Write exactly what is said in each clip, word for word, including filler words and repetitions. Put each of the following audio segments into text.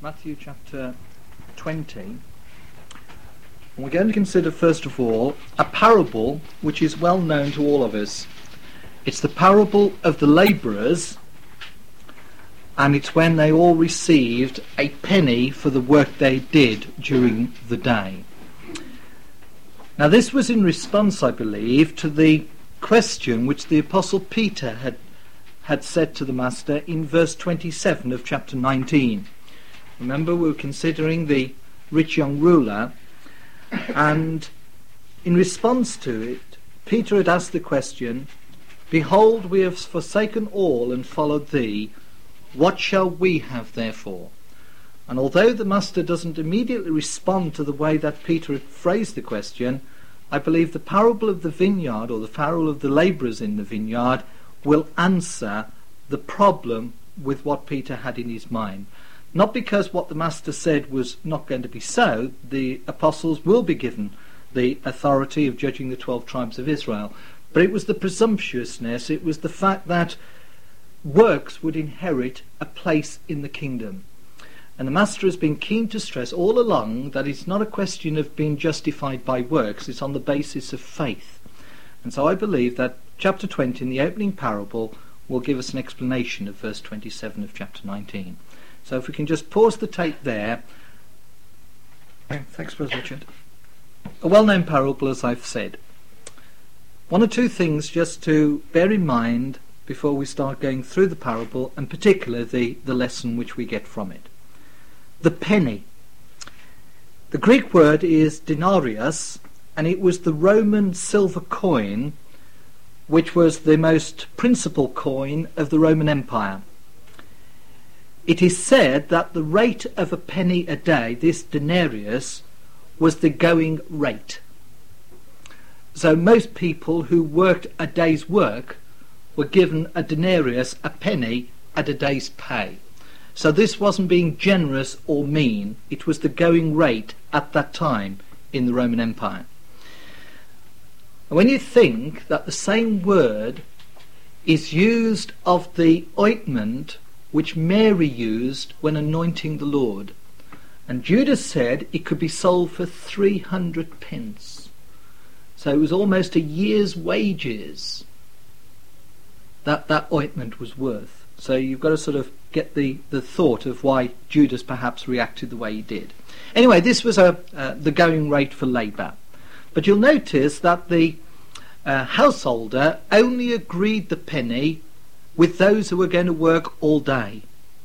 Matthew chapter twenty. And we're going to consider first of all a parable which is well known to all of us. It's the parable of the labourers, and it's when they all received a penny for the work they did during the day. Now this was in response, I believe, to the question which the Apostle Peter had had said to the Master in verse twenty-seven of chapter nineteen. Remember, we were considering the rich young ruler, and in response to it, Peter had asked the question, "Behold, we have forsaken all and followed thee. What shall we have therefore?" And although the Master doesn't immediately respond to the way that Peter had phrased the question, I believe the parable of the vineyard, or the parable of the labourers in the vineyard, will answer the problem with what Peter had in his mind. Not because what the Master said was not going to be so. The apostles will be given the authority of judging the twelve tribes of Israel, but it was the presumptuousness, it was the fact that works would inherit a place in the kingdom. And the Master has been keen to stress all along that it's not a question of being justified by works, it's on the basis of faith. And so I believe that chapter twenty, in the opening parable, will give us an explanation of verse twenty-seven of chapter nineteen. So if we can just pause the tape there. Thanks, Brother Richard. A well-known parable, as I've said. One or two things just to bear in mind before we start going through the parable, and particularly the, the lesson which we get from it. The penny. The Greek word is denarius, and it was the Roman silver coin which was the most principal coin of the Roman Empire. It is said that the rate of a penny a day, this denarius, was the going rate. So most people who worked a day's work were given a denarius, a penny, at a day's pay. So this wasn't being generous or mean, it was the going rate at that time in the Roman Empire. And when you think that the same word is used of the ointment which Mary used when anointing the Lord, and Judas said it could be sold for three hundred pence. So it was almost a year's wages that that ointment was worth. So you've got to sort of get the, the thought of why Judas perhaps reacted the way he did. Anyway, this was a uh, the going rate for labour. But you'll notice that the uh, householder only agreed the penny with those who were going to work all day.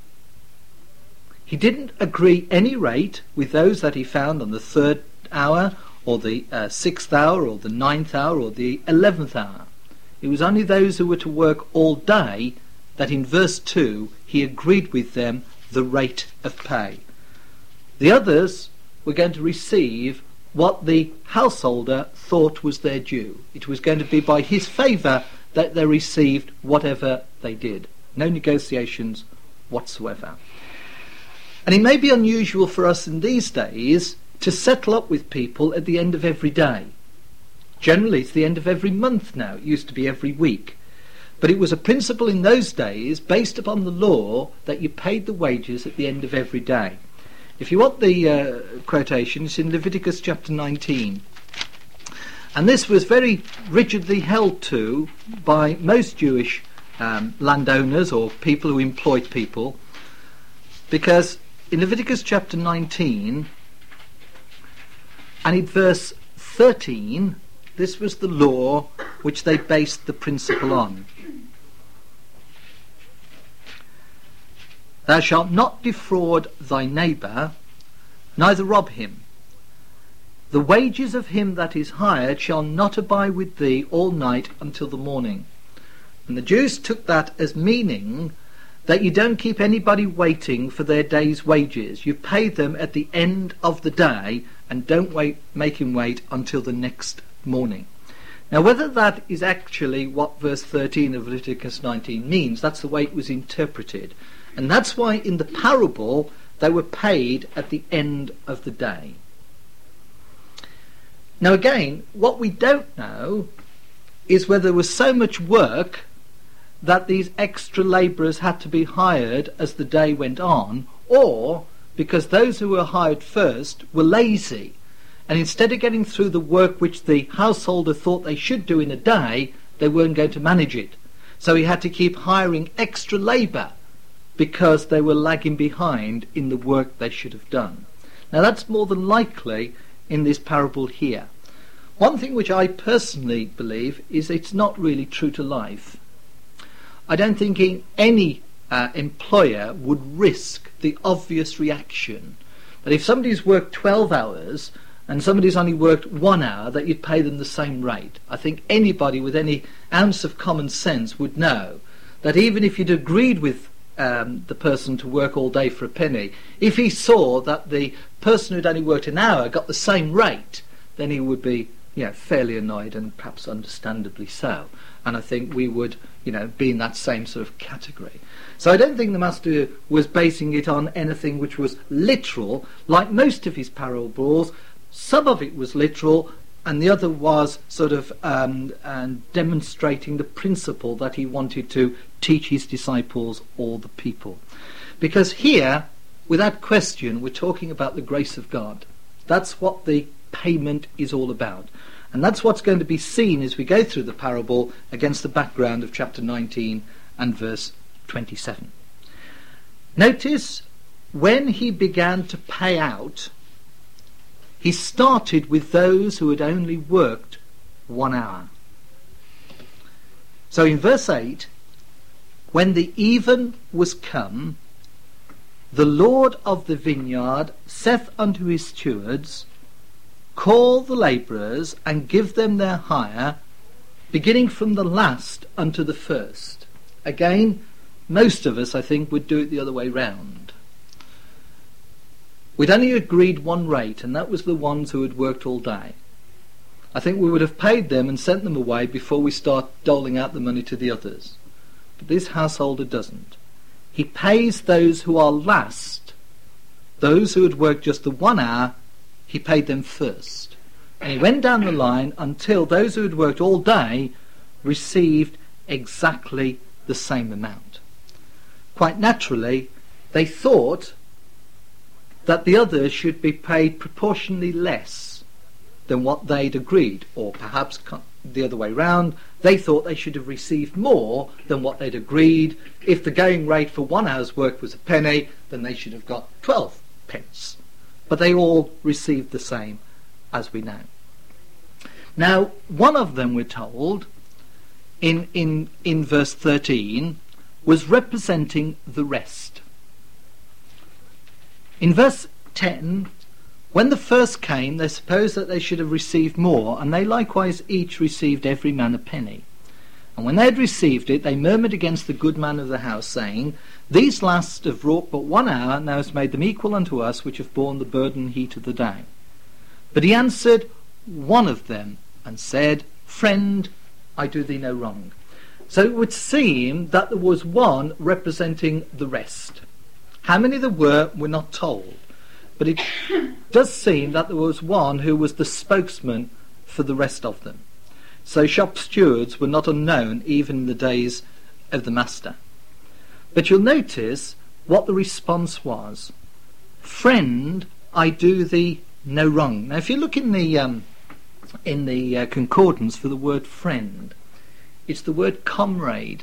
He didn't agree any rate with those that he found on the third hour, or the uh, sixth hour, or the ninth hour, or the eleventh hour. It was only those who were to work all day that in verse two he agreed with them the rate of pay. The others were going to receive what the householder thought was their due. It was going to be by his favour that they received whatever they did. No negotiations whatsoever. And it may be unusual for us in these days to settle up with people at the end of every day. Generally it's the end of every month now. It used to be every week. But it was a principle in those days based upon the law that you paid the wages at the end of every day. If you want the uh, quotation, it's in Leviticus chapter nineteen. And this was very rigidly held to by most Jewish um, landowners or people who employed people, because in Leviticus chapter nineteen and in verse thirteen, this was the law which they based the principle on. Thou shalt not defraud thy neighbour, neither rob him. The wages of him that is hired shall not abide with thee all night until the morning. And the Jews took that as meaning that you don't keep anybody waiting for their day's wages. You pay them at the end of the day and don't wait, make him wait until the next morning. Now whether that is actually what verse thirteen of Leviticus nineteen means, that's the way it was interpreted. And that's why in the parable they were paid at the end of the day. Now again, what we don't know is whether there was so much work that these extra labourers had to be hired as the day went on, or because those who were hired first were lazy, and instead of getting through the work which the householder thought they should do in a day, they weren't going to manage it. So he had to keep hiring extra labour because they were lagging behind in the work they should have done. Now that's more than likely in this parable here. One thing which I personally believe is it's not really true to life. I don't think any uh, employer would risk the obvious reaction that if somebody's worked twelve hours and somebody's only worked one hour, that you'd pay them the same rate. I think anybody with any ounce of common sense would know that even if you'd agreed with um, the person to work all day for a penny, if he saw that the person who'd only worked an hour got the same rate, then he would be, you know, fairly annoyed, and perhaps understandably so. And I think we would, you know, be in that same sort of category. So I don't think the master was basing it on anything which was literal, like most of his parables. Some of it was literal, and the other was sort of um, and demonstrating the principle that he wanted to teach his disciples or the people. Because here, without question, we're talking about the grace of God. That's what the payment is all about. And that's what's going to be seen as we go through the parable against the background of chapter nineteen and verse twenty-seven. Notice, when he began to pay out, he started with those who had only worked one hour. So in verse eight, when the even was come, the Lord of the vineyard saith unto his stewards, Call the labourers, and give them their hire, beginning from the last unto the first. Again, most of us, I think, would do it the other way round. We'd only agreed one rate, and that was the ones who had worked all day. I think we would have paid them and sent them away before we start doling out the money to the others. But this householder doesn't. He pays those who are last. Those who had worked just the one hour, he paid them first. And he went down the line until those who had worked all day received exactly the same amount. Quite naturally, they thought that the others should be paid proportionally less than what they'd agreed, or perhaps the other way round, they thought they should have received more than what they'd agreed. If the going rate for one hour's work was a penny, then they should have got twelve pence. But they all received the same, as we know. Now, one of them, we're told, in, in, in verse thirteen, was representing the rest. In verse ten, when the first came, they supposed that they should have received more, and they likewise each received every man a penny. And when they had received it, they murmured against the good man of the house, saying, These last have wrought but one hour, and thou hast made them equal unto us, which have borne the burden and heat of the day. But he answered one of them, and said, Friend, I do thee no wrong. So it would seem that there was one representing the rest. How many there were, we're not told. But it does seem that there was one who was the spokesman for the rest of them. So shop stewards were not unknown even in the days of the master. But you'll notice what the response was. Friend, I do thee no wrong. Now if you look in the um, in the uh, concordance for the word friend, it's the word comrade.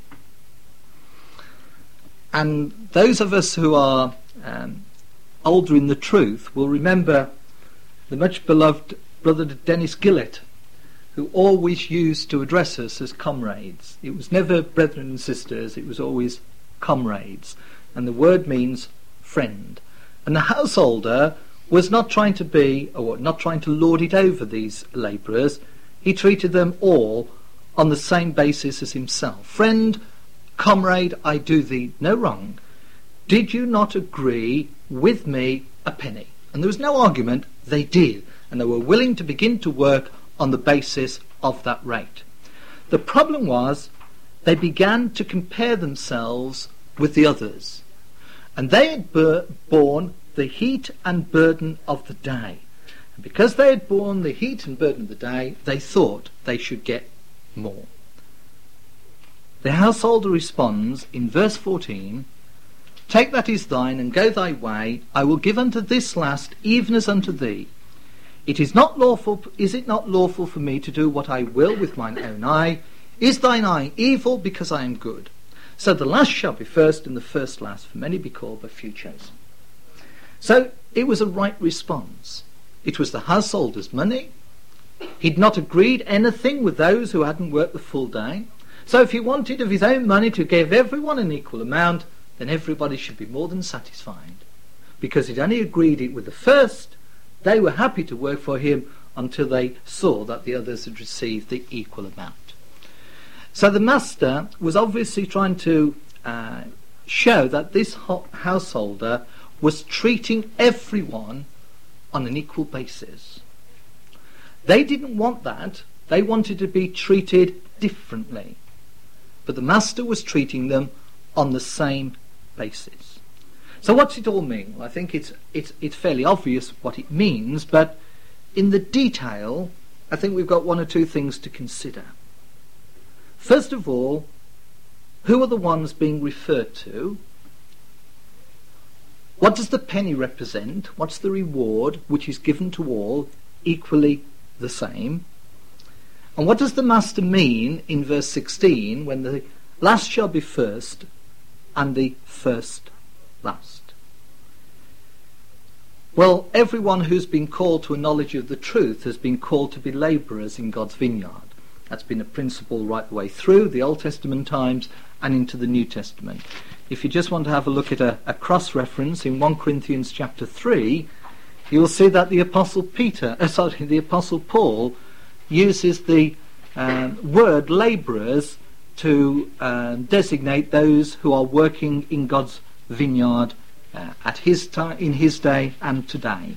And those of us who are um, older in the truth will remember the much beloved Brother Dennis Gillett, who always used to address us as comrades. It was never brethren and sisters, it was always comrades. And the word means friend. And the householder was not trying to be, or not trying to lord it over these labourers. He treated them all on the same basis as himself. Friend, comrade, I do thee no wrong. Did you not agree with me a penny? And there was no argument, they did. And they were willing to begin to work on the basis of that rate. The problem was they began to compare themselves with the others. And they had bur- borne the heat and burden of the day. And because they had borne the heat and burden of the day, they thought they should get more. The householder responds in verse fourteen, Take that is thine, and go thy way. I will give unto this last, even as unto thee. It is not lawful, is it not lawful for me to do what I will with mine own eye? Is thine eye evil, because I am good? So the last shall be first, and the first last, for many be called, but few chosen. So it was a right response. It was the householder's money. He'd not agreed anything with those who hadn't worked the full day. So if he wanted of his own money to give everyone an equal amount, then everybody should be more than satisfied. Because he'd only agreed it with the first, they were happy to work for him until they saw that the others had received the equal amount. So the master was obviously trying to uh, show that this ho- householder was treating everyone on an equal basis. They didn't want that. They wanted to be treated differently. But the master was treating them on the same basis. So what's it all mean? Well, I think it's, it's, it's fairly obvious what it means, but in the detail, I think we've got one or two things to consider. First of all, who are the ones being referred to? What does the penny represent? What's the reward which is given to all, equally the same? And what does the master mean in verse sixteen, when the last shall be first and the first last? Well, everyone who's been called to a knowledge of the truth has been called to be labourers in God's vineyard. That's been a principle right the way through the Old Testament times and into the New Testament. If you just want to have a look at a, a cross-reference in First Corinthians chapter three, you will see that the Apostle Peter, uh, sorry, the Apostle Paul uses the um, word labourers to uh, designate those who are working in God's vineyard uh, at his time, in his day, and today.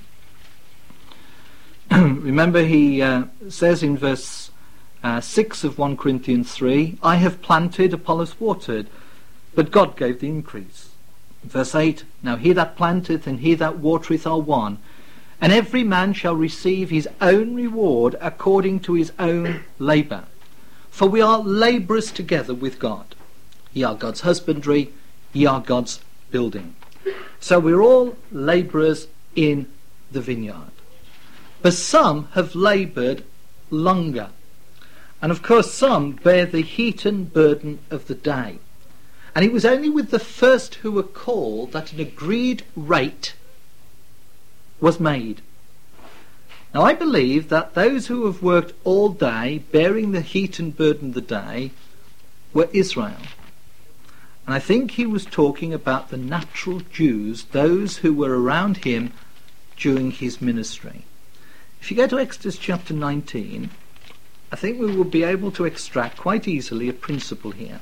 Remember, he uh, says in verse uh, six of First Corinthians three, I have planted, Apollos watered, but God gave the increase. Verse eight, now he that planteth and he that watereth are one, and every man shall receive his own reward according to his own labour. For we are labourers together with God. Ye are God's husbandry, ye are God's building. So we're all labourers in the vineyard. But some have laboured longer. And of course some bear the heat and burden of the day. And it was only with the first who were called that an agreed rate was made. Now I believe that those who have worked all day, bearing the heat and burden of the day, were Israel. And I think he was talking about the natural Jews, those who were around him during his ministry. If you go to Exodus chapter nineteen, I think we will be able to extract quite easily a principle here.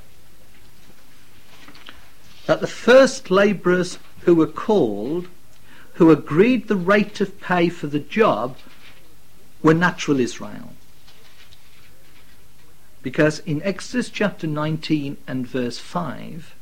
That the first labourers who were called, who agreed the rate of pay for the job, were natural Israel. Because in Exodus chapter nineteen and verse five,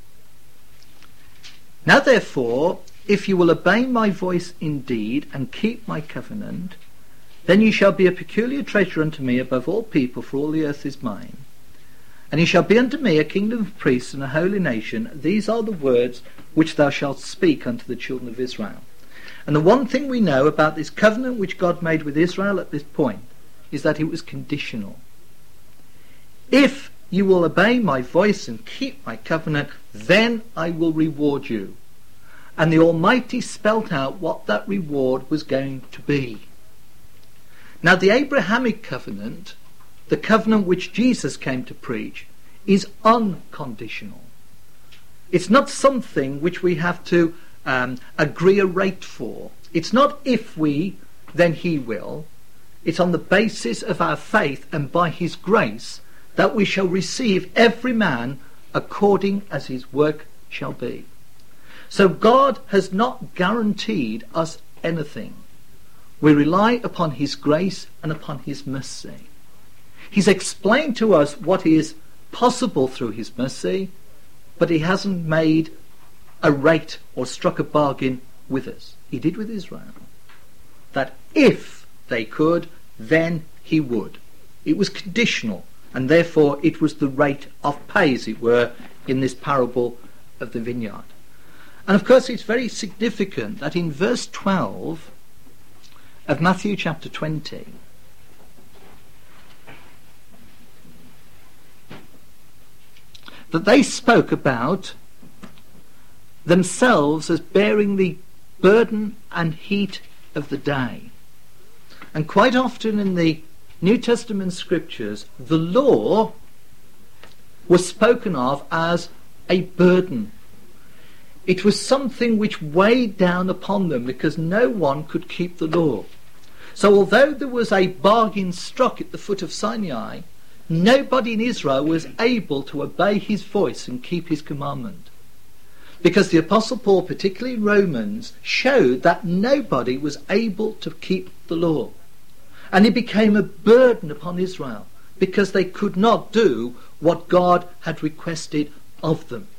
now therefore, if you will obey my voice indeed, and keep my covenant, then you shall be a peculiar treasure unto me above all people, for all the earth is mine. And ye shall be unto me a kingdom of priests and a holy nation. These are the words which thou shalt speak unto the children of Israel. And the one thing we know about this covenant which God made with Israel at this point is that it was conditional. If you will obey my voice and keep my covenant, then I will reward you. And the Almighty spelt out what that reward was going to be. Now the Abrahamic covenant, the covenant which Jesus came to preach, is unconditional. It's not something which we have to um, agree a rate for. It's not if we, then he will. It's on the basis of our faith and by his grace that we shall receive every man according as his work shall be. So God has not guaranteed us anything. We rely upon his grace and upon his mercy. He's explained to us what is possible through his mercy, but he hasn't made a rate or struck a bargain with us. He did with Israel. That if they could, then he would. It was conditional, and therefore it was the rate of pay, as it were, in this parable of the vineyard. And of course it's very significant that in verse twelve of Matthew chapter twenty, that they spoke about themselves as bearing the burden and heat of the day. And quite often in the New Testament scriptures, the law was spoken of as a burden. It was something which weighed down upon them because no one could keep the law. So although there was a bargain struck at the foot of Sinai, nobody in Israel was able to obey his voice and keep his commandment. Because the Apostle Paul, particularly in Romans, showed that nobody was able to keep the law. And it became a burden upon Israel because they could not do what God had requested of them.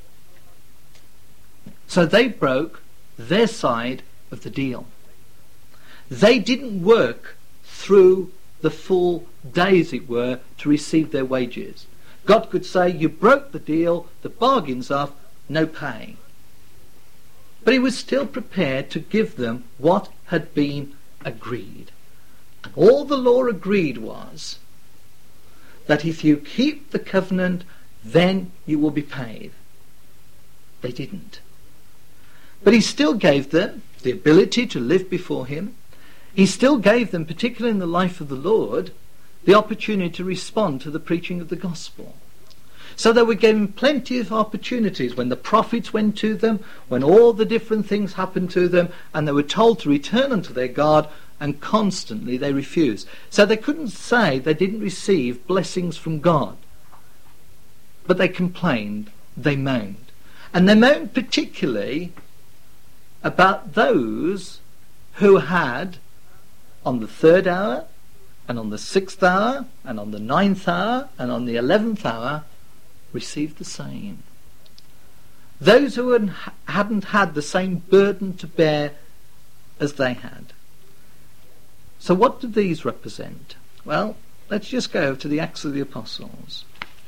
So they broke their side of the deal. They didn't work through the full day, as it were, to receive their wages. God could say, you broke the deal, the bargain's off, no pay. But he was still prepared to give them what had been agreed. And all the law agreed was that if you keep the covenant, then you will be paid. They didn't. But he still gave them the ability to live before him. He still gave them, particularly in the life of the Lord, the opportunity to respond to the preaching of the gospel. So they were given plenty of opportunities when the prophets went to them, when all the different things happened to them, and they were told to return unto their God, and constantly they refused. So they couldn't say they didn't receive blessings from God. But they complained, they moaned. And they moaned particularly about those who had, on the third hour, and on the sixth hour, and on the ninth hour, and on the eleventh hour, received the same. Those who hadn't had the same burden to bear as they had. So what do these represent? Well, let's just go to the Acts of the Apostles.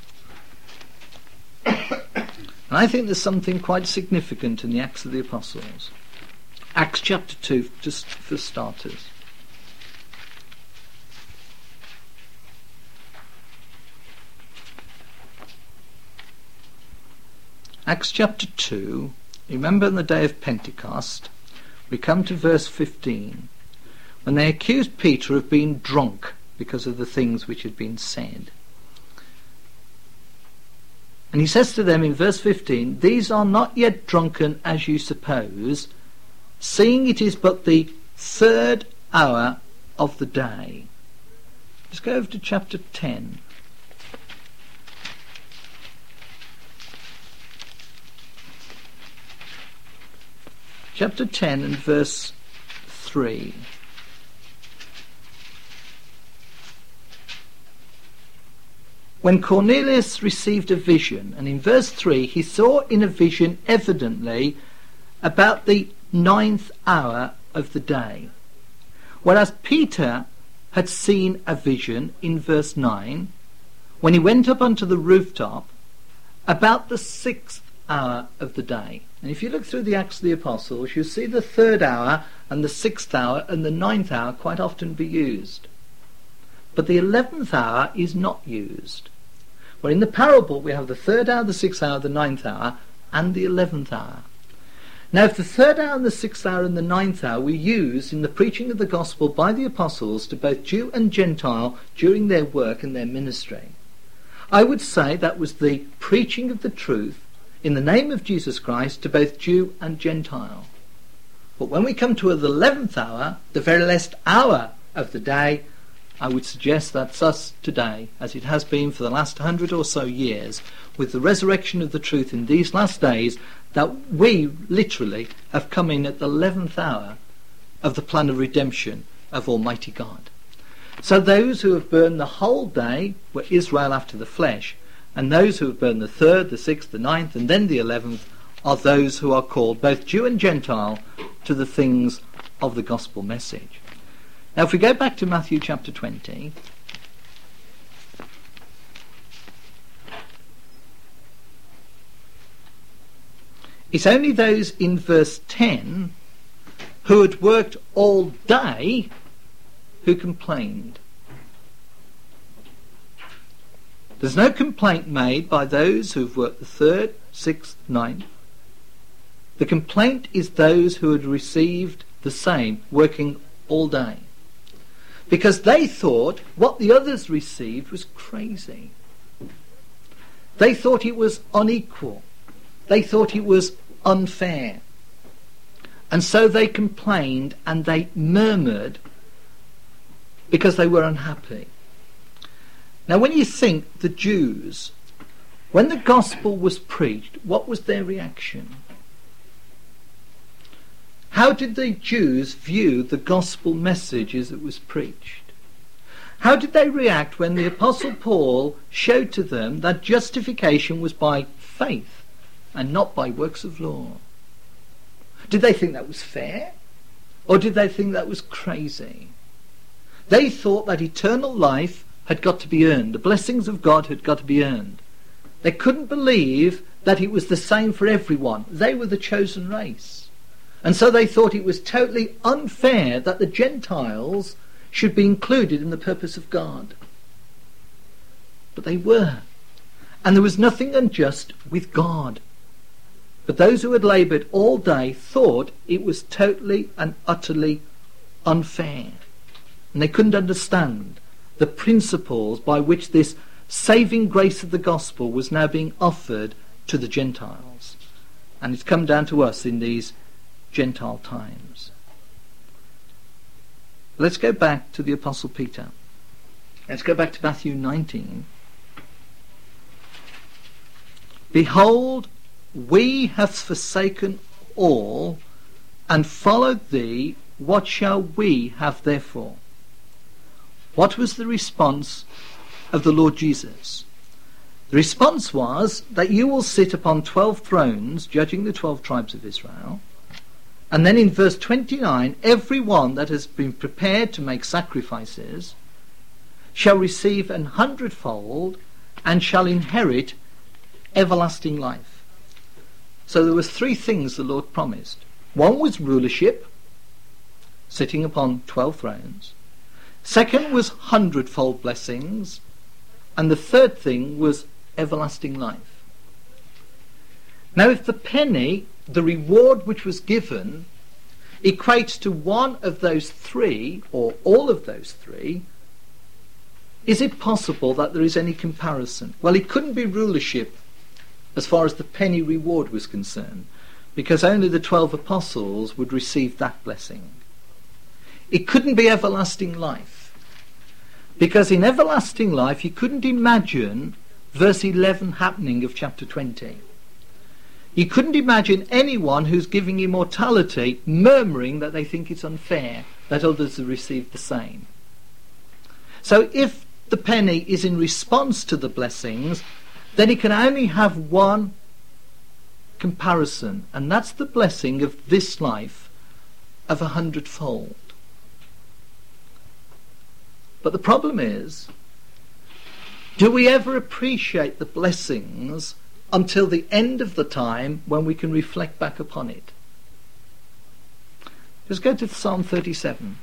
And I think there's something quite significant in the Acts of the Apostles. Acts chapter two, just for starters. Acts chapter two, remember on the day of Pentecost, we come to verse fifteen, when they accused Peter of being drunk because of the things which had been said. And he says to them in verse fifteen, these are not yet drunken as you suppose, seeing it is but the third hour of the day. Let's go over to chapter ten. Chapter ten and verse three. When Cornelius received a vision, and in verse three he saw in a vision evidently about the ninth hour of the day. Whereas Peter had seen a vision in verse nine, when he went up onto the rooftop, about the sixth hour of the day. And if you look through the Acts of the Apostles, you'll see the third hour and the sixth hour and the ninth hour quite often be used. But the eleventh hour is not used. Well, in the parable we have the third hour, the sixth hour, the ninth hour, and the eleventh hour. Now, if the third hour and the sixth hour and the ninth hour were used in the preaching of the gospel by the apostles to both Jew and Gentile during their work and their ministry, I would say that was the preaching of the truth in the name of Jesus Christ to both Jew and Gentile. But when we come to the eleventh hour, the very last hour of the day, I would suggest that's us today, as it has been for the last hundred or so years, with the resurrection of the truth in these last days, that we literally have come in at the eleventh hour of the plan of redemption of Almighty God. So those who have burned the whole day were Israel after the flesh, and those who have burned the third, the sixth, the ninth, and then the eleventh are those who are called, both Jew and Gentile, to the things of the gospel message. Now if we go back to Matthew chapter twenty, It's only those in verse ten who had worked all day who complained. There's no complaint made by those who've worked the third, sixth, ninth. The complaint is those who had received the same, working all day. Because they thought what the others received was crazy. They thought it was unequal. They thought it was unfair. And so they complained and they murmured because they were unhappy. Now when you think the Jews, when the gospel was preached, what was their reaction? How did the Jews view the gospel message as it was preached? How did they react when the Apostle Paul showed to them that justification was by faith and not by works of law? Did they think that was fair? Or did they think that was crazy? They thought that eternal life had got to be earned. The blessings of God had got to be earned. They couldn't believe that it was the same for everyone. They were the chosen race. And so they thought it was totally unfair that the Gentiles should be included in the purpose of God. But they were. And there was nothing unjust with God. But those who had laboured all day thought it was totally and utterly unfair. And they couldn't understand the principles by which this saving grace of the gospel was now being offered to the Gentiles. And it's come down to us in these Gentile times. Let's go back to the Apostle Peter. Let's go back to Matthew nineteen. Behold, we have forsaken all and followed thee. What shall we have therefore? What was the response of the Lord Jesus? The response was that you will sit upon twelve thrones, judging the twelve tribes of Israel. And then in verse twenty-nine, every one that has been prepared to make sacrifices shall receive an hundredfold and shall inherit everlasting life. So there was three things the Lord promised. One was rulership, sitting upon twelve thrones. Second was hundredfold blessings. And the third thing was everlasting life. Now if the penny, the reward which was given, equates to one of those three, or all of those three, is it possible that there is any comparison? Well, it couldn't be rulership as far as the penny reward was concerned, because only the twelve apostles would receive that blessing. It couldn't be everlasting life, because in everlasting life you couldn't imagine verse eleven happening of chapter twenty. You couldn't imagine anyone who's giving immortality murmuring that they think it's unfair that others have received the same. So if the penny is in response to the blessings, then it can only have one comparison, and that's the blessing of this life of a hundredfold. But the problem is, do we ever appreciate the blessings until the end of the time when we can reflect back upon it? Just go to Psalm thirty-seven.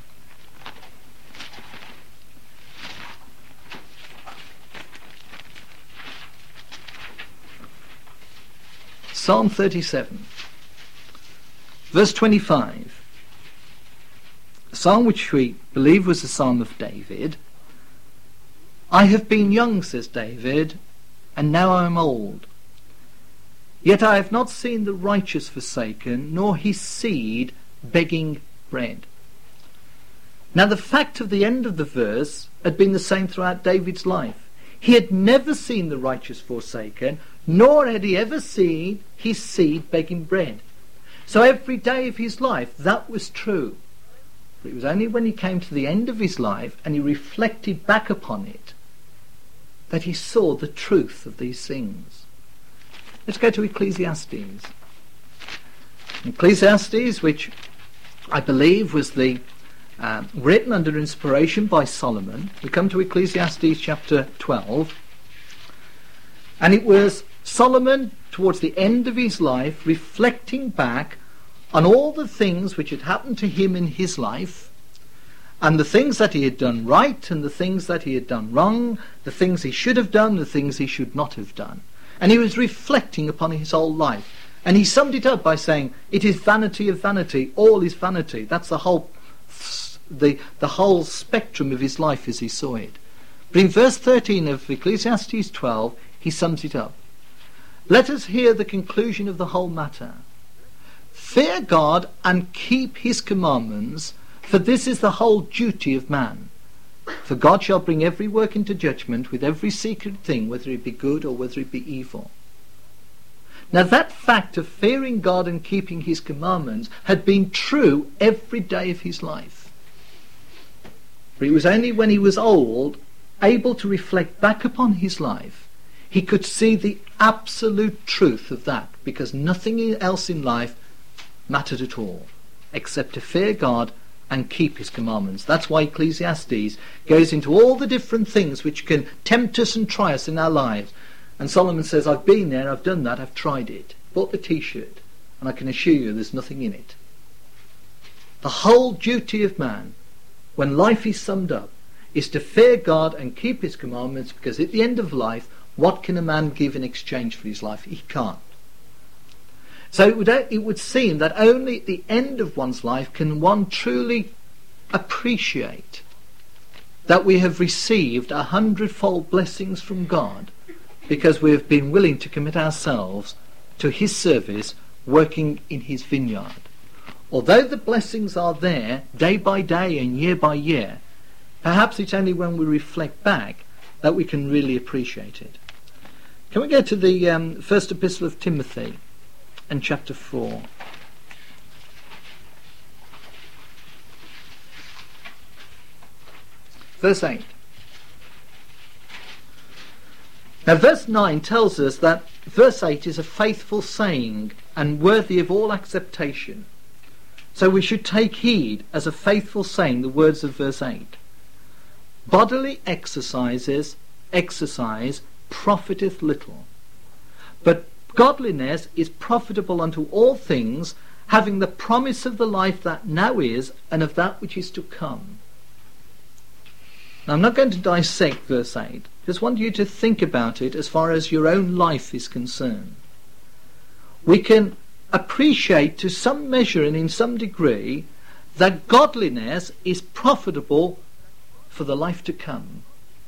Psalm thirty-seven, verse twenty-five. A psalm which we believe was the Psalm of David. I have been young, says David, and now I am old. Yet I have not seen the righteous forsaken, nor his seed begging bread. Now the fact of the end of the verse had been the same throughout David's life. He had never seen the righteous forsaken, nor had he ever seen his seed begging bread. So every day of his life that was true. But it was only when he came to the end of his life and he reflected back upon it that he saw the truth of these things. Let's go to Ecclesiastes. Ecclesiastes, which I believe was the uh, written under inspiration by Solomon. We come to Ecclesiastes chapter twelve, and it was Solomon, towards the end of his life, reflecting back on all the things which had happened to him in his life, and the things that he had done right and the things that he had done wrong, the things he should have done, the things he should not have done. And he was reflecting upon his whole life. And he summed it up by saying, it is vanity of vanity, all is vanity. That's the whole, the, the whole spectrum of his life as he saw it. But in verse thirteen of Ecclesiastes twelve, he sums it up. Let us hear the conclusion of the whole matter. Fear God and keep his commandments, for this is the whole duty of man. For God shall bring every work into judgment with every secret thing, whether it be good or whether it be evil. Now that fact of fearing God and keeping his commandments had been true every day of his life. But it was only when he was old, able to reflect back upon his life, he could see the absolute truth of that, because nothing else in life mattered at all, except to fear God and keep his commandments. That's why Ecclesiastes goes into all the different things which can tempt us and try us in our lives. And Solomon says, I've been there, I've done that, I've tried it. Bought the t-shirt, and I can assure you there's nothing in it. The whole duty of man, when life is summed up, is to fear God and keep his commandments, because at the end of life, what can a man give in exchange for his life? He can't. So it would, it would seem that only at the end of one's life can one truly appreciate that we have received a hundredfold blessings from God, because we have been willing to commit ourselves to his service, working in his vineyard. Although the blessings are there day by day and year by year, perhaps it's only when we reflect back that we can really appreciate it. Can we go to the um, first epistle of Timothy and chapter four? Verse eight. Now verse nine tells us that verse eight is a faithful saying and worthy of all acceptation. So we should take heed as a faithful saying the words of verse eight. Bodily exercises, exercise profiteth little, but godliness is profitable unto all things, having the promise of the life that now is and of that which is to come. Now, I'm not going to dissect verse eight. Just want you to think about it as far as your own life is concerned. We can appreciate to some measure and in some degree that godliness is profitable for the life to come.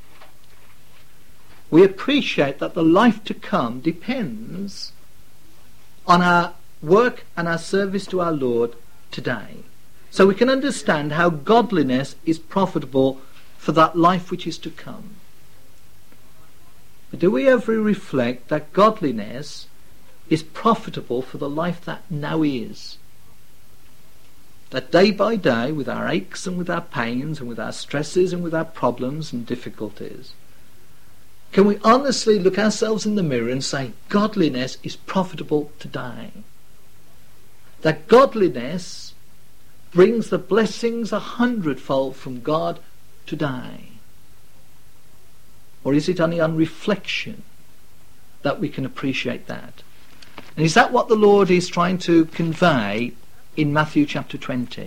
We appreciate that the life to come depends on our work and our service to our Lord today. So we can understand how godliness is profitable for that life which is to come. But do we ever reflect that godliness is profitable for the life that now is? That day by day, with our aches and with our pains and with our stresses and with our problems and difficulties, can we honestly look ourselves in the mirror and say, godliness is profitable today? That godliness brings the blessings a hundredfold from God today? Or is it only on reflection that we can appreciate that? And is that what the Lord is trying to convey in Matthew chapter twenty?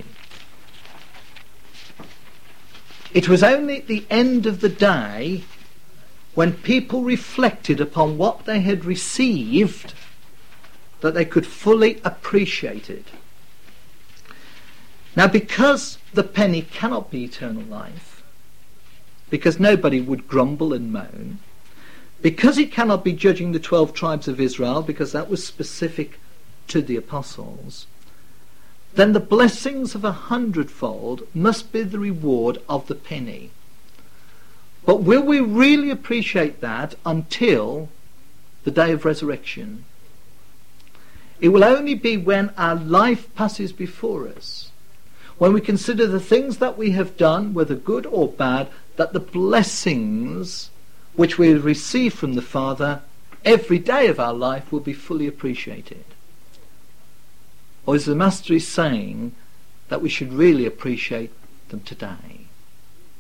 It was only at the end of the day, when people reflected upon what they had received, that they could fully appreciate it. Now, because the penny cannot be eternal life, because nobody would grumble and moan, because it cannot be judging the twelve tribes of Israel, because that was specific to the apostles, then the blessings of a hundredfold must be the reward of the penny. But will we really appreciate that until the day of resurrection? It will only be when our life passes before us, when we consider the things that we have done, whether good or bad, that the blessings which we receive from the Father every day of our life will be fully appreciated. Or is the Master is saying that we should really appreciate them today?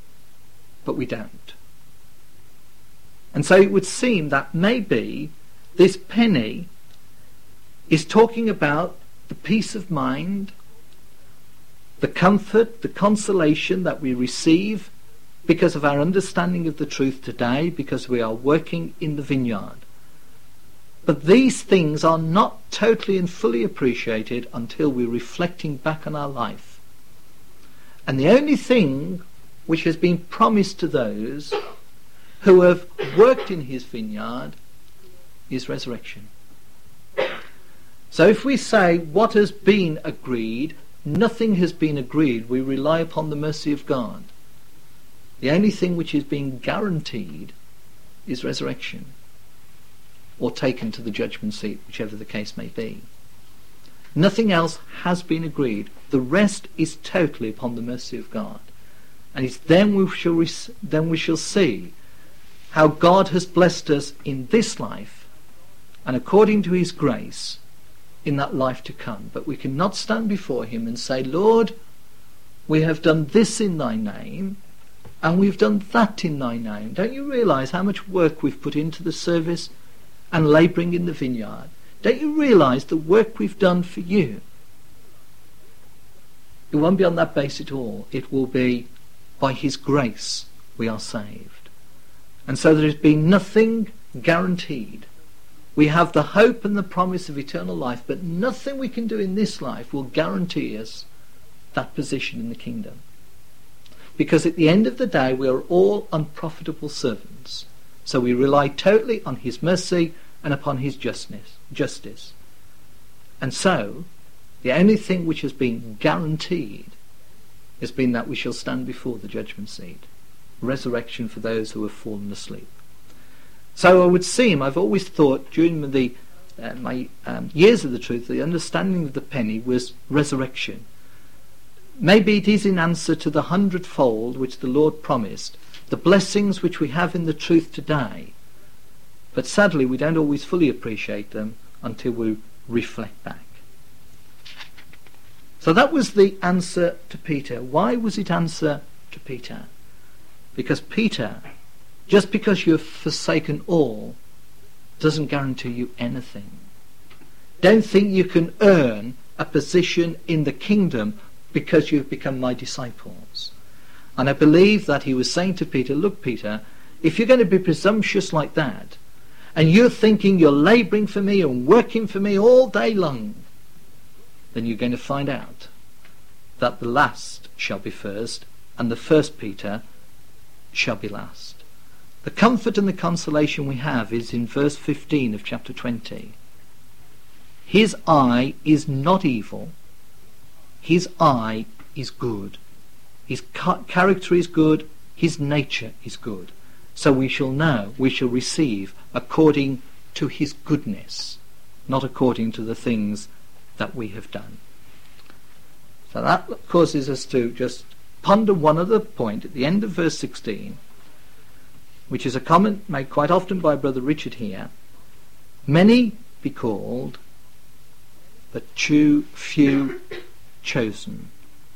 But we don't. And so it would seem that maybe this penny is talking about the peace of mind, the comfort, the consolation that we receive because of our understanding of the truth today, because we are working in the vineyard. But these things are not totally and fully appreciated until we're reflecting back on our life. And the only thing which has been promised to those who have worked in his vineyard is resurrection. So if we say what has been agreed, nothing has been agreed. We rely upon the mercy of God. The only thing which is being guaranteed is resurrection, or taken to the judgment seat, whichever the case may be. Nothing else has been agreed. The rest is totally upon the mercy of God. And it's then we shall res- then we shall see how God has blessed us in this life, and according to his grace, in that life to come. But we cannot stand before him and say, Lord, we have done this in thy name, and we've done that in thy name. Don't you realise how much work we've put into the service and labouring in the vineyard? Don't you realise the work we've done for you? It won't be on that base at all. It will be by his grace we are saved. And so there has been nothing guaranteed. We have the hope and the promise of eternal life, but nothing we can do in this life will guarantee us that position in the kingdom. Because at the end of the day, we are all unprofitable servants. So we rely totally on his mercy and upon his justness, justice. And so, the only thing which has been guaranteed has been that we shall stand before the judgment seat. Resurrection for those who have fallen asleep. So I would seem, I've always thought during the, uh, my um, years of the truth, the understanding of the penny was resurrection. Maybe it is in answer to the hundredfold which the Lord promised, the blessings which we have in the truth today. But sadly we don't always fully appreciate them until we reflect back. So that was the answer to Peter. Why was it answer to Peter? Because Peter, just because you have forsaken all, doesn't guarantee you anything. Don't think you can earn a position in the kingdom because you've become my disciples. And I believe that he was saying to Peter, look, Peter, if you're going to be presumptuous like that, and you're thinking you're labouring for me and working for me all day long, then you're going to find out that the last shall be first, and the first Peter shall be last. The comfort and the consolation we have is in verse fifteen of chapter twenty. His eye is not evil. His eye is good. His ca- character is good. His nature is good. So we shall know, we shall receive according to his goodness, not according to the things that we have done. So that causes us to just ponder one other point at the end of verse sixteen, which is a comment made quite often by Brother Richard here. Many be called, but too few chosen.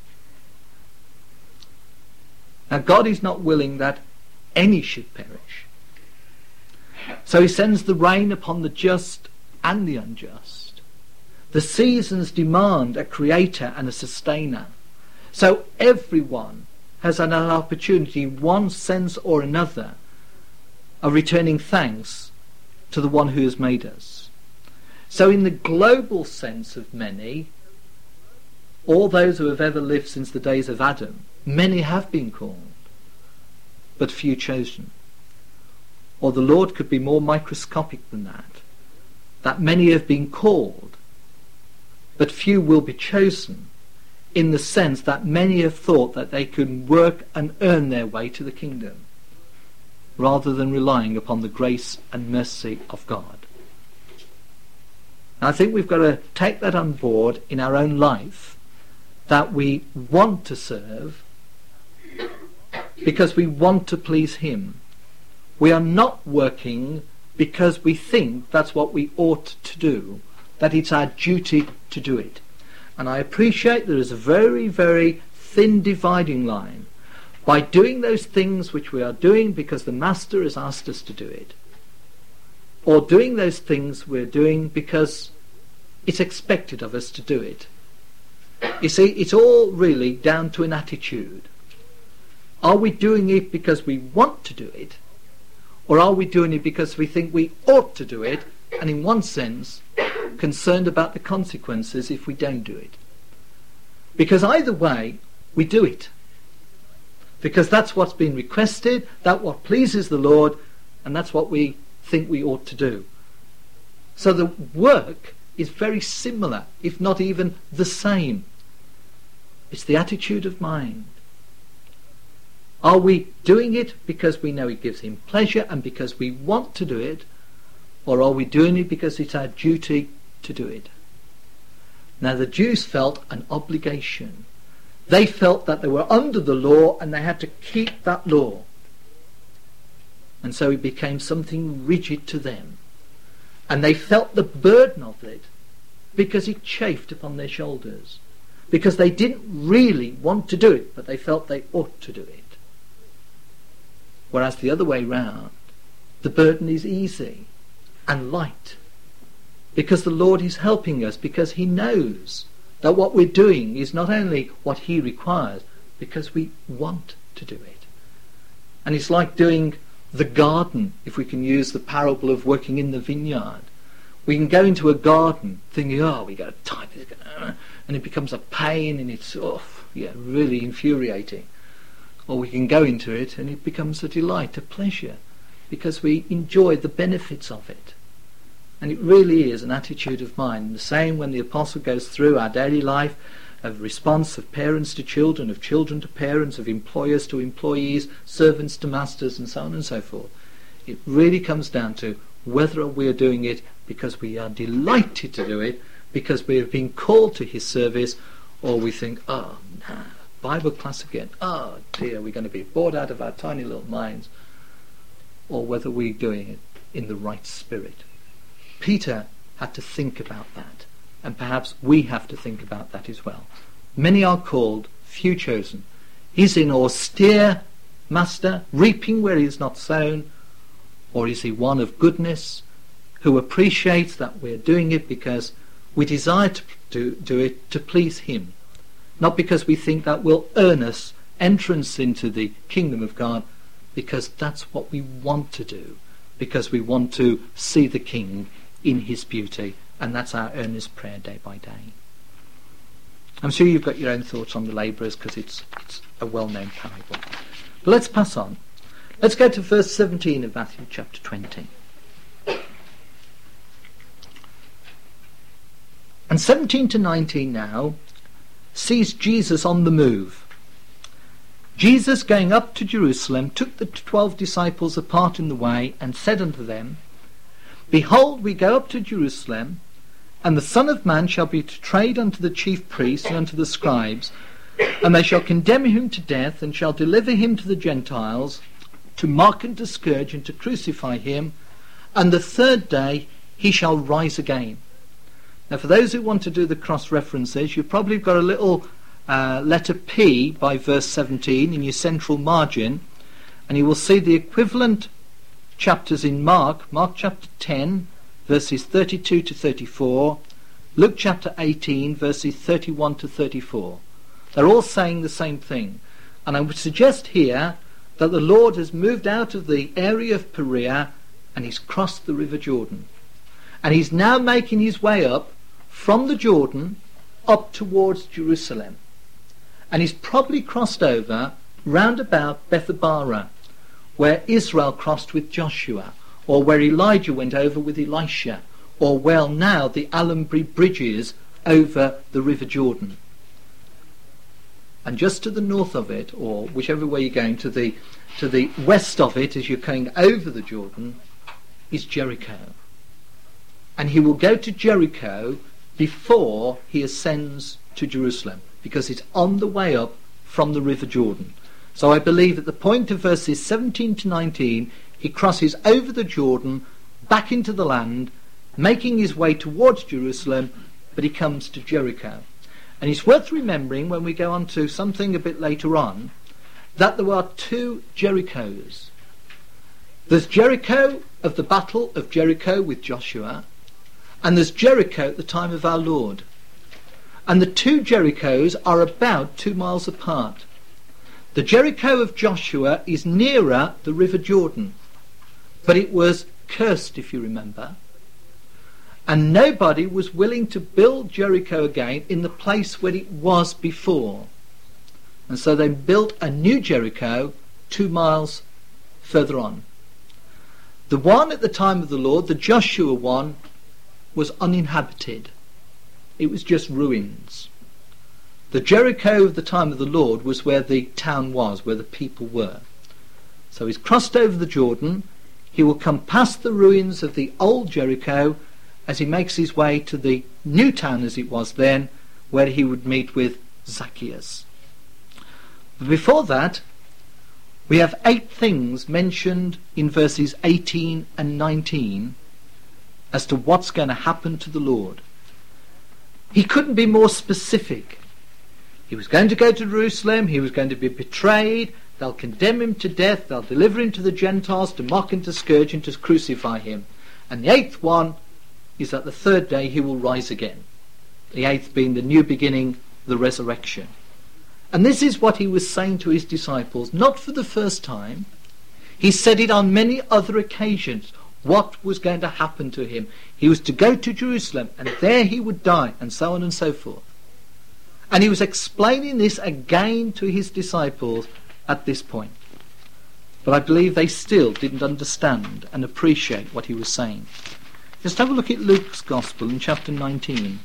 Now God is not willing that any should perish. So he sends the rain upon the just and the unjust. The seasons demand a creator and a sustainer. So everyone has an opportunity, one sense or another, of returning thanks to the one who has made us. So in the global sense of many, all those who have ever lived since the days of Adam, many have been called, but few chosen. Or the Lord could be more microscopic than that, that many have been called, but few will be chosen, in the sense that many have thought that they could work and earn their way to the kingdom, rather than relying upon the grace and mercy of God. And I think we've got to take that on board in our own life, that we want to serve because we want to please him. We are not working because we think that's what we ought to do, that it's our duty to do it. And I appreciate there is a very, very thin dividing line. By doing those things which we are doing because the Master has asked us to do it, or doing those things we're doing because it's expected of us to do it. You see, it's all really down to an attitude. Are we doing it because we want to do it, or are we doing it because we think we ought to do it, and in one sense concerned about the consequences if we don't do it? Because either way, we do it. Because that's what's been requested, that's what pleases the Lord, and that's what we think we ought to do. So the work is very similar, if not even the same. It's the attitude of mind. Are we doing it because we know it gives him pleasure and because we want to do it, or are we doing it because it's our duty to do it? Now the Jews felt an obligation. They felt that they were under the law and they had to keep that law. And so it became something rigid to them. And they felt the burden of it because it chafed upon their shoulders. Because they didn't really want to do it, but they felt they ought to do it. Whereas the other way round, the burden is easy and light. Because the Lord is helping us, because he knows that what we're doing is not only what he requires, because we want to do it. And it's like doing the garden, if we can use the parable of working in the vineyard. We can go into a garden thinking, oh, we got to tie this, and it becomes a pain and it's oh, yeah, really infuriating. Or we can go into it and it becomes a delight, a pleasure, because we enjoy the benefits of it. And it really is an attitude of mind. The same when the apostle goes through our daily life of response of parents to children, of children to parents, of employers to employees, servants to masters, and so on and so forth. It really comes down to whether we are doing it because we are delighted to do it, because we have been called to his service, or we think, oh, no, Bible class again, oh dear, we're going to be bored out of our tiny little minds, or whether we're doing it in the right spirit. Peter had to think about that, and perhaps we have to think about that as well. Many are called, few chosen. Is he an austere master, reaping where he is not sown, or is he one of goodness, who appreciates that we're doing it because we desire to do, do it to please him, not because we think that will earn us entrance into the kingdom of God, because that's what we want to do, because we want to see the King in his beauty, and that's our earnest prayer day by day. I'm sure you've got your own thoughts on the labourers, because it's, it's a well-known parable. But let's pass on. Let's go to verse seventeen of Matthew chapter twenty. And seventeen to nineteen now sees Jesus on the move. Jesus, going up to Jerusalem, took the twelve disciples apart in the way, and said unto them, Behold, we go up to Jerusalem, and the Son of Man shall be betrayed unto the chief priests and unto the scribes, and they shall condemn him to death, and shall deliver him to the Gentiles, to mock and to scourge and to crucify him, and the third day he shall rise again. Now, for those who want to do the cross references, you've probably got a little uh, letter P by verse seventeen in your central margin, and you will see the equivalent chapters in Mark, Mark chapter ten, verses thirty-two to thirty-four, Luke chapter eighteen, verses thirty-one to thirty-four. They're all saying the same thing. And I would suggest here that the Lord has moved out of the area of Perea and he's crossed the River Jordan. And he's now making his way up from the Jordan up towards Jerusalem. And he's probably crossed over round about Bethabara, where Israel crossed with Joshua, or where Elijah went over with Elisha, or well now the Allenbury bridges over the River Jordan. And just to the north of it, or whichever way you're going, to the to the west of it as you're going over the Jordan, is Jericho. And he will go to Jericho before he ascends to Jerusalem, because it's on the way up from the River Jordan. So I believe at the point of verses seventeen to nineteen, he crosses over the Jordan, back into the land, making his way towards Jerusalem, but he comes to Jericho. And it's worth remembering when we go on to something a bit later on, that there are two Jerichos. There's Jericho of the Battle of Jericho with Joshua, and there's Jericho at the time of our Lord. And the two Jerichos are about two miles apart. The Jericho of Joshua is nearer the River Jordan, but it was cursed, if you remember. And nobody was willing to build Jericho again in the place where it was before. And so they built a new Jericho two miles further on. The one at the time of the Lord, the Joshua one, was uninhabited. It was just ruins. The Jericho of the time of the Lord was where the town was, where the people were. So he's crossed over the Jordan. He will come past the ruins of the old Jericho as he makes his way to the new town as it was then, where he would meet with Zacchaeus. But before that, we have eight things mentioned in verses eighteen and nineteen as to what's going to happen to the Lord. He couldn't be more specific. He was going to go to Jerusalem, he was going to be betrayed, they'll condemn him to death, they'll deliver him to the Gentiles to mock and to scourge and to crucify him. And the eighth one is that the third day he will rise again. The eighth being the new beginning, the resurrection. And this is what he was saying to his disciples, not for the first time. He said it on many other occasions, what was going to happen to him. He was to go to Jerusalem, and there he would die, and so on and so forth. And he was explaining this again to his disciples at this point. But I believe they still didn't understand and appreciate what he was saying. Just have a look at Luke's Gospel in chapter nineteen.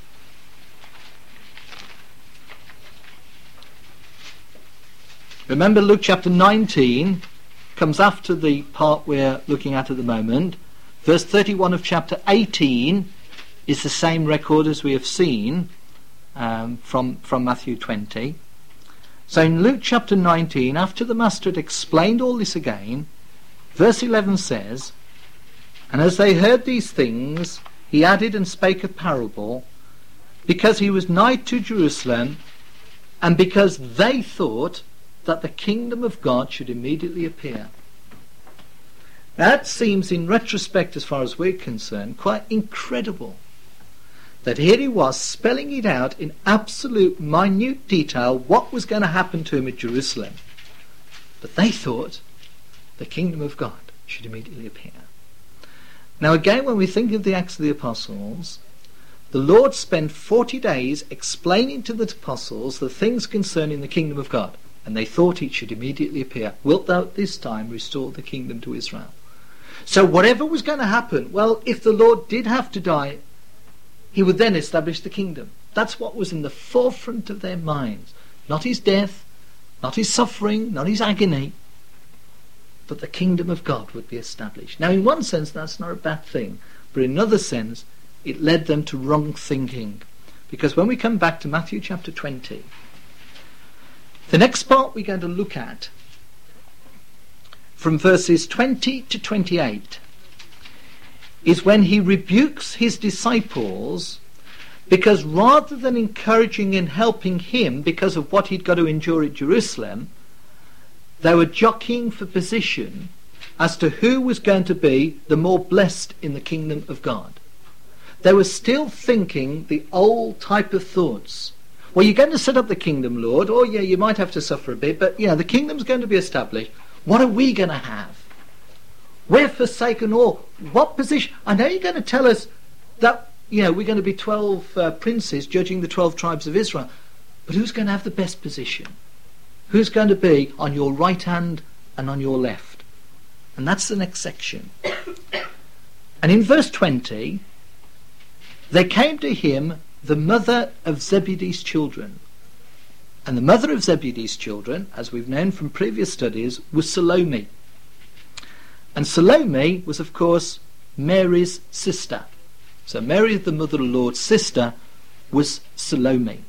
Remember, Luke chapter nineteen comes after the part we're looking at at the moment. Verse thirty-one of chapter eighteen is the same record as we have seen um, from, from Matthew twenty. So in Luke chapter nineteen, after the Master had explained all this again, verse eleven says, "And as they heard these things, he added and spake a parable, because he was nigh to Jerusalem, and because they thought that the kingdom of God should immediately appear." That seems, in retrospect, as far as we're concerned, quite incredible. That here he was spelling it out in absolute minute detail what was going to happen to him at Jerusalem. But they thought the kingdom of God should immediately appear. Now again, when we think of the Acts of the Apostles, the Lord spent forty days explaining to the apostles the things concerning the kingdom of God. And they thought it should immediately appear. Wilt thou this time restore the kingdom to Israel? So whatever was going to happen, well, if the Lord did have to die, he would then establish the kingdom. That's what was in the forefront of their minds. Not his death, not his suffering, not his agony, but the kingdom of God would be established. Now in one sense that's not a bad thing, but in another sense it led them to wrong thinking. Because when we come back to Matthew chapter twenty, the next part we're going to look at, from verses twenty to twenty-eight, is when he rebukes his disciples because rather than encouraging and helping him because of what he'd got to endure at Jerusalem, they were jockeying for position as to who was going to be the more blessed in the kingdom of God. They were still thinking the old type of thoughts. Well, you're going to set up the kingdom, Lord. Oh, yeah, you might have to suffer a bit, but, you know, the kingdom's going to be established. What are we going to have? We're forsaken all. What position? I know you're going to tell us that, you know, we're going to be twelve uh, princes judging the twelve tribes of Israel. But who's going to have the best position? Who's going to be on your right hand and on your left? And that's the next section. And in verse twenty, they came to him, the mother of Zebedee's children. And the mother of Zebedee's children, as we've known from previous studies, was Salome. And Salome was, of course, Mary's sister. So Mary, the mother of the Lord's sister, was Salome.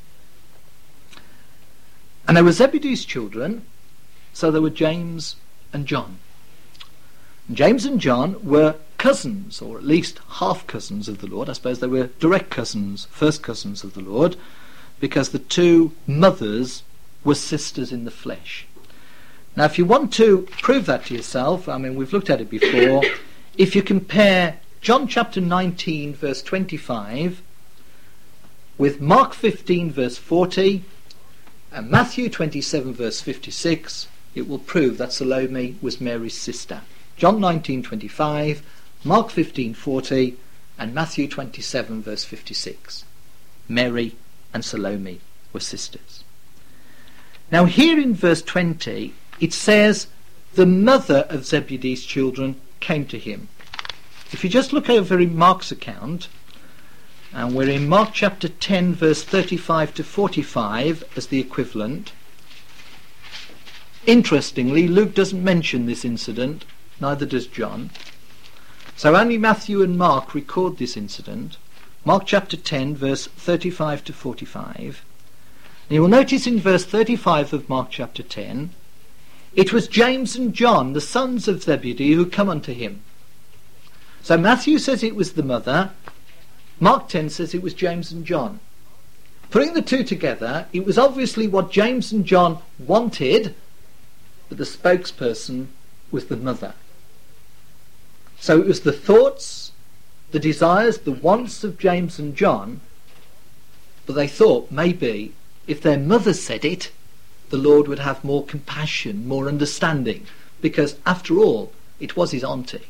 And they were Zebedee's children, so they were James and John. And James and John were cousins, or at least half cousins of the Lord. I suppose they were direct cousins, first cousins of the Lord, because the two mothers were sisters in the flesh. Now if you want to prove that to yourself, I mean we've looked at it before, if you compare John chapter nineteen verse twenty-five with Mark fifteen verse forty and Matthew twenty-seven verse fifty-six, it will prove that Salome was Mary's sister. John nineteen twenty-five, Mark fifteen forty and Matthew twenty-seven verse fifty-six. Mary and Salome were sisters. Now here in verse twenty it says the mother of Zebedee's children came to him. If you just look over in Mark's account, and we're in Mark chapter ten verse thirty-five to forty-five as the equivalent. Interestingly, Luke doesn't mention this incident, neither does John. So only Matthew and Mark record this incident. Mark chapter ten verse thirty-five to forty-five. And you will notice in verse thirty-five of Mark chapter ten, it was James and John, the sons of Zebedee, who come unto him. So Matthew says it was the mother, Mark ten says it was James and John. Putting the two together, it was obviously what James and John wanted, but the spokesperson was the mother. So it was the thoughts, the desires, the wants of James and John, but they thought maybe if their mother said it, the Lord would have more compassion, more understanding, because after all, it was his auntie.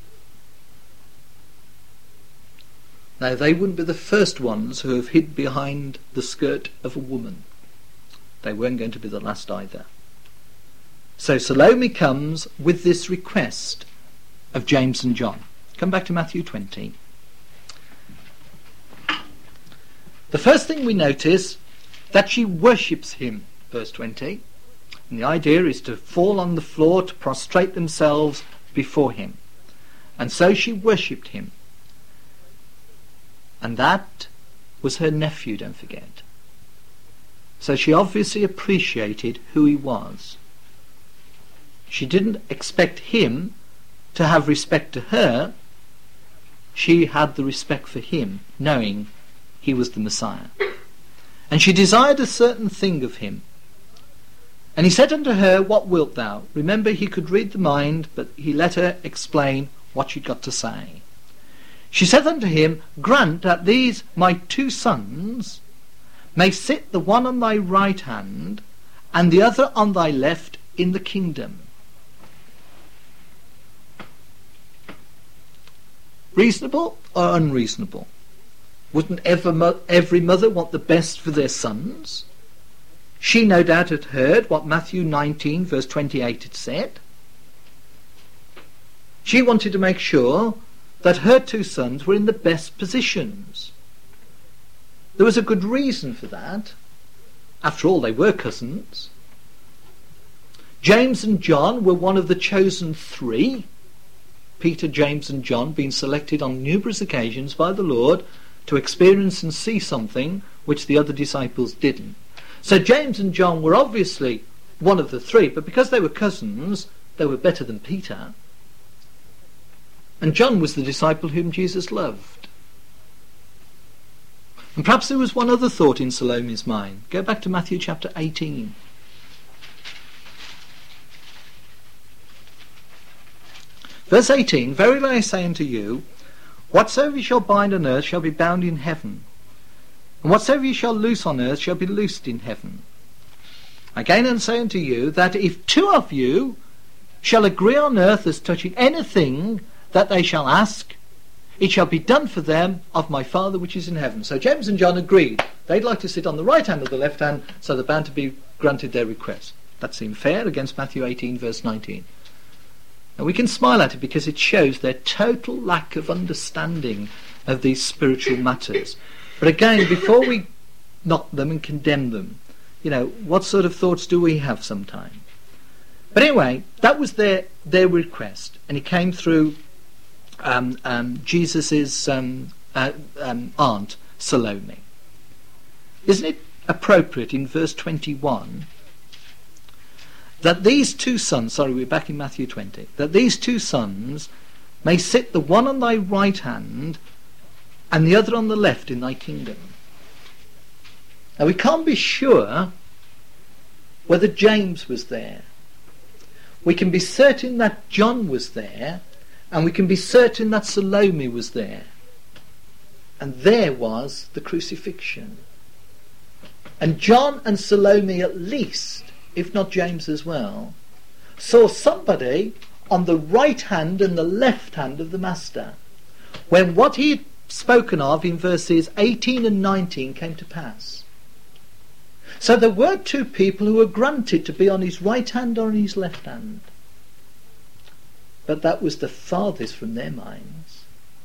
Now, they wouldn't be the first ones who have hid behind the skirt of a woman. They weren't going to be the last either. So Salome comes with this request of James and John. Come back to Matthew twenty. The first thing we notice, that she worships him, verse twenty. And the idea is to fall on the floor, to prostrate themselves before him. And so she worshipped him. And that was her nephew, don't forget. So she obviously appreciated who he was. She didn't expect him to have respect to her. She had the respect for him, knowing he was the Messiah. And she desired a certain thing of him. And he said unto her, What wilt thou? Remember, he could read the mind, but he let her explain what she'd got to say. She said unto him, Grant that these my two sons may sit the one on thy right hand, and the other on thy left in the kingdom. Reasonable or unreasonable? Wouldn't ever, every mother want the best for their sons? She no doubt had heard what Matthew nineteen verse twenty-eight had said. She wanted to make sure that her two sons were in the best positions. There was a good reason for that. After all, they were cousins. James and John were one of the chosen three. Peter, James and John being selected on numerous occasions by the Lord to experience and see something which the other disciples didn't. So James and John were obviously one of the three, but because they were cousins, they were better than Peter. And John was the disciple whom Jesus loved. And perhaps there was one other thought in Salome's mind. Go back to Matthew chapter eighteen. Verse eighteen, Verily I say unto you, whatsoever you shall bind on earth shall be bound in heaven, and whatsoever you shall loose on earth shall be loosed in heaven. Again I say unto you, that if two of you shall agree on earth as touching anything that they shall ask, it shall be done for them of my Father which is in heaven. So James and John agreed. They'd like to sit on the right hand or the left hand, so they're bound to be granted their request. That seemed fair against Matthew eighteen verse nineteen. Now we can smile at it because it shows their total lack of understanding of these spiritual matters. But again, before we knock them and condemn them, you know, what sort of thoughts do we have sometimes? But anyway, that was their their request, and it came through um, um, Jesus's um, uh, um, aunt Salome. Isn't it appropriate in verse twenty-one that these two sons, sorry, we're back in Matthew twenty, that these two sons may sit the one on thy right hand and the other on the left in thy kingdom? Now we can't be sure whether James was there. We can be certain that John was there, and we can be certain that Salome was there. And there was the crucifixion. And John and Salome at least, if not James as well, saw somebody on the right hand and the left hand of the Master, when what he had spoken of in verses eighteen and nineteen came to pass. So there were two people who were granted to be on his right hand or on his left hand. But that was the farthest from their minds.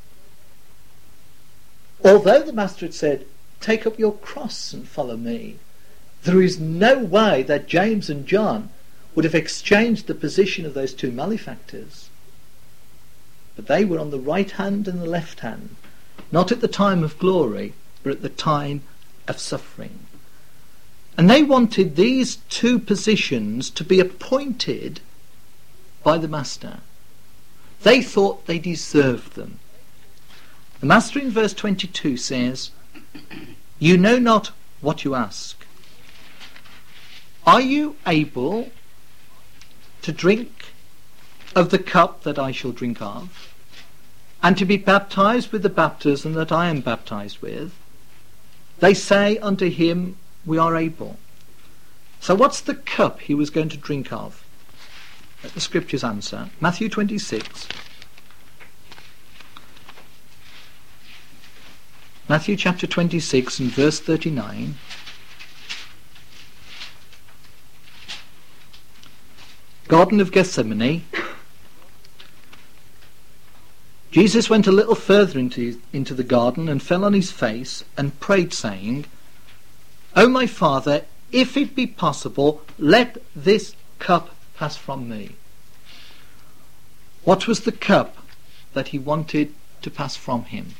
Although the Master had said, "Take up your cross and follow me," there is no way that James and John would have exchanged the position of those two malefactors. But they were on the right hand and the left hand, not at the time of glory, but at the time of suffering. And they wanted these two positions to be appointed by the Master. They thought they deserved them. The Master in verse twenty-two says, "You know not what you ask. Are you able to drink of the cup that I shall drink of, and to be baptized with the baptism that I am baptized with?" They say unto him, "We are able." So what's the cup he was going to drink of? Let the scriptures answer. Matthew twenty-six. Matthew chapter twenty-six and verse thirty-nine. Garden of Gethsemane. Jesus went a little further into, into the garden and fell on his face and prayed, saying, "O my Father, if it be possible, let this cup pass from me." What was the cup that he wanted to pass from him?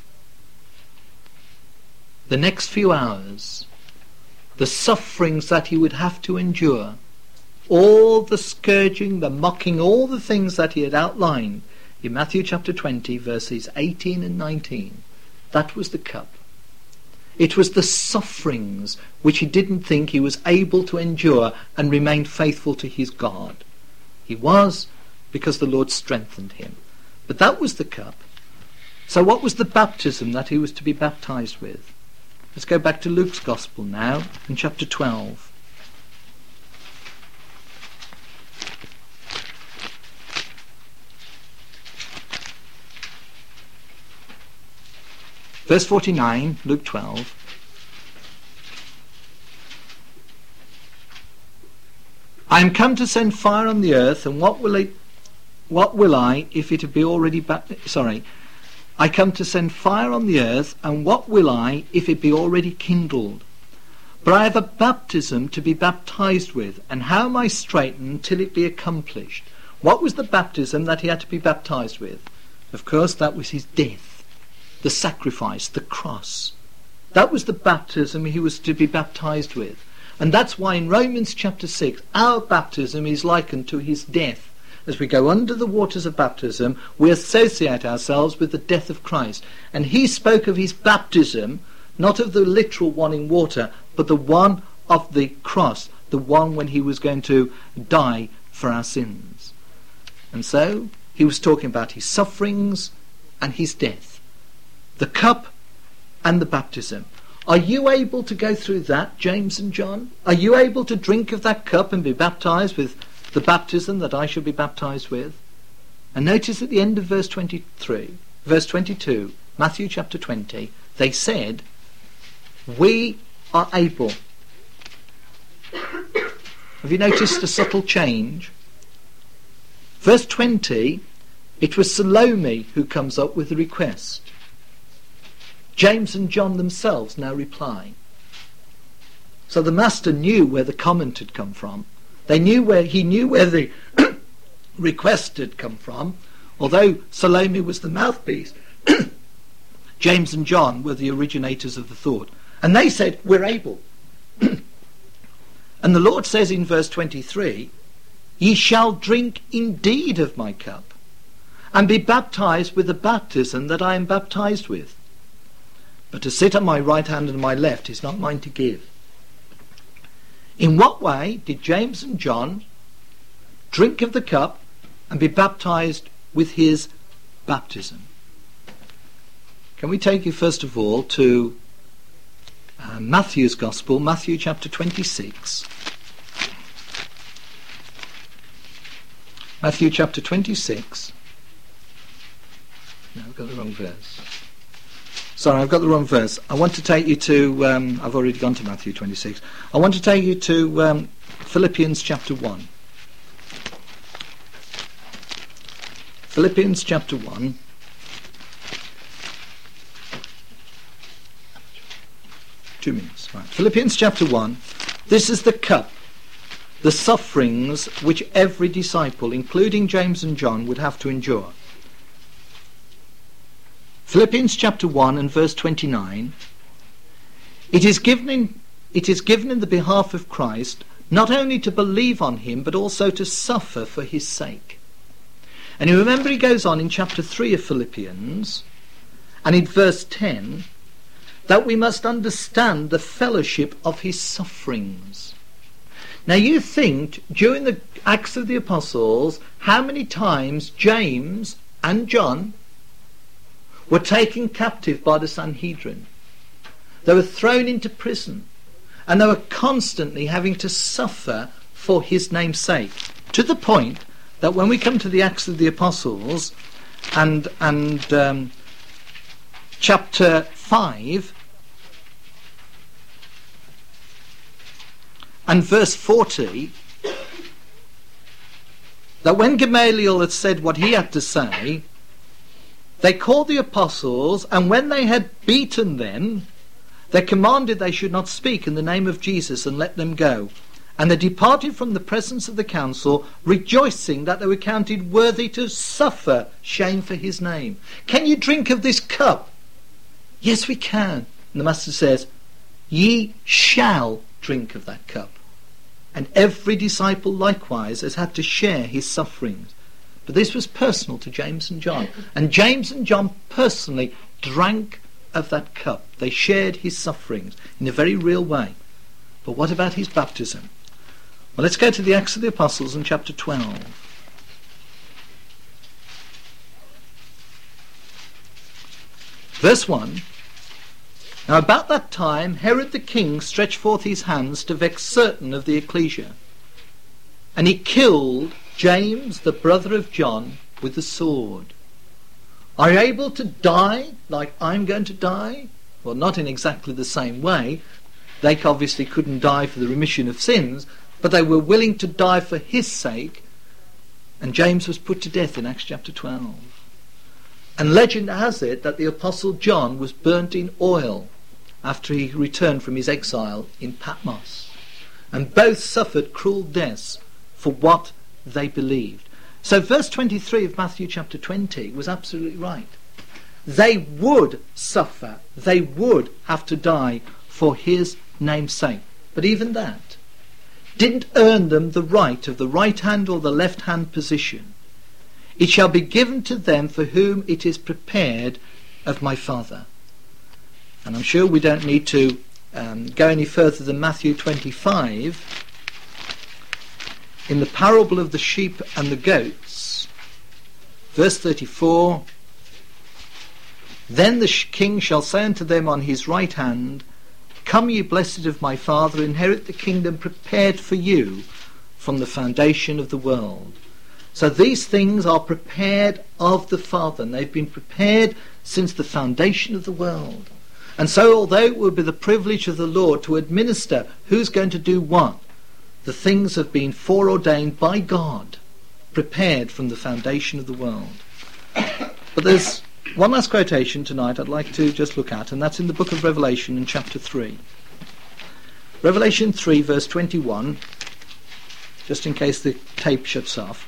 The next few hours, the sufferings that he would have to endure, all the scourging, the mocking, all the things that he had outlined in Matthew chapter twenty, verses eighteen and nineteen, that was the cup. It was the sufferings which he didn't think he was able to endure and remain faithful to his God. He was, because the Lord strengthened him. But that was the cup. So what was the baptism that he was to be baptized with? Let's go back to Luke's Gospel now, in chapter twelve. Verse forty-nine, Luke twelve. "I am come to send fire on the earth, and what will it, what will I, if it be already ba- sorry, I come to send fire on the earth, and what will I, if it be already kindled? But I have a baptism to be baptized with, and how am I straitened till it be accomplished?" What was the baptism that he had to be baptized with? Of course, that was his death, the sacrifice, the cross. That was the baptism he was to be baptized with. And that's why in Romans chapter six, our baptism is likened to his death. As we go under the waters of baptism, we associate ourselves with the death of Christ. And he spoke of his baptism, not of the literal one in water, but the one of the cross, the one when he was going to die for our sins. And so he was talking about his sufferings and his death, the cup and the baptism. Are you able to go through that, James and John? Are you able to drink of that cup and be baptized with the baptism that I shall be baptized with? And notice at the end of verse twenty-three, verse twenty-two, Matthew chapter twenty, they said, "We are able." Have you noticed a subtle change? Verse twenty, it was Salome who comes up with the request. James and John themselves now reply. So the Master knew where the comment had come from. They knew where he knew where the request had come from. Although Salome was the mouthpiece, James and John were the originators of the thought. And they said, "We're able." And the Lord says in verse twenty-three, "Ye shall drink indeed of my cup, and be baptized with the baptism that I am baptized with. But to sit on my right hand and my left is not mine to give." In what way did James and John drink of the cup and be baptized with his baptism. Can we take you first of all to uh, Matthew's Gospel, Matthew chapter twenty-six. Matthew chapter twenty-six. No, I've got the wrong verse. Sorry, I've got the wrong verse. I want to take you to, um, I've already gone to Matthew twenty-six. I want to take you to um, Philippians chapter one. Philippians chapter one. Two minutes. Right. Philippians chapter one. This is the cup, the sufferings which every disciple, including James and John, would have to endure. Philippians chapter one and verse twenty-nine. It is given in, it is given in the behalf of Christ not only to believe on him, but also to suffer for his sake. And you remember he goes on in chapter three of Philippians, and in verse ten, that we must understand the fellowship of his sufferings. Now you think, during the Acts of the Apostles, how many times James and John were taken captive by the Sanhedrin. They were thrown into prison, and they were constantly having to suffer for his name's sake, to the point that when we come to the Acts of the Apostles and and um, chapter five and verse forty, that when Gamaliel had said what he had to say, they called the apostles, and when they had beaten them, they commanded they should not speak in the name of Jesus, and let them go. And they departed from the presence of the council, rejoicing that they were counted worthy to suffer shame for his name. Can you drink of this cup? Yes, we can. And the Master says, ye shall drink of that cup. And every disciple likewise has had to share his sufferings. But this was personal to James and John. And James and John personally drank of that cup. They shared his sufferings in a very real way. But what about his baptism? Well, let's go to the Acts of the Apostles in chapter twelve. Verse one. Now about that time Herod the king stretched forth his hands to vex certain of the ecclesia. And he killed James, the brother of John, with the sword. Are you able to die like I'm going to die? Well, not in exactly the same way. They obviously couldn't die for the remission of sins, but they were willing to die for his sake. And James was put to death in Acts chapter twelve. And legend has it that the Apostle John was burnt in oil after he returned from his exile in Patmos. And both suffered cruel deaths for what they believed. So verse twenty-three of Matthew chapter twenty was absolutely right. They would suffer, they would have to die for his name's sake. But even that didn't earn them the right of the right hand or the left hand position. It shall be given to them for whom it is prepared of my Father. And I'm sure we don't need to um, go any further than Matthew twenty-five. In the parable of the sheep and the goats, verse thirty-four, then the king shall say unto them on his right hand, come ye blessed of my Father, inherit the kingdom prepared for you from the foundation of the world. So these things are prepared of the Father, and they've been prepared since the foundation of the world. And so although it will be the privilege of the Lord to administer who's going to do what, the things have been foreordained by God, prepared from the foundation of the world. But there's one last quotation tonight I'd like to just look at, and that's in the book of Revelation in chapter three. Revelation three verse twenty-one, just in case the tape shuts off.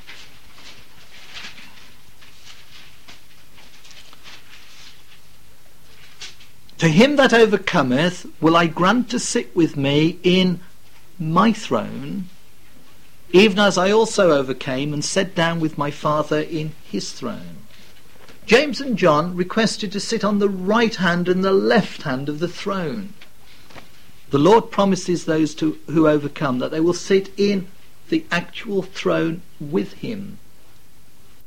To him that overcometh will I grant to sit with me in my throne, even as I also overcame and sat down with my Father in his throne. James and John requested to sit on the right hand and the left hand of the throne. The Lord promises those to, who overcome that they will sit in the actual throne with him.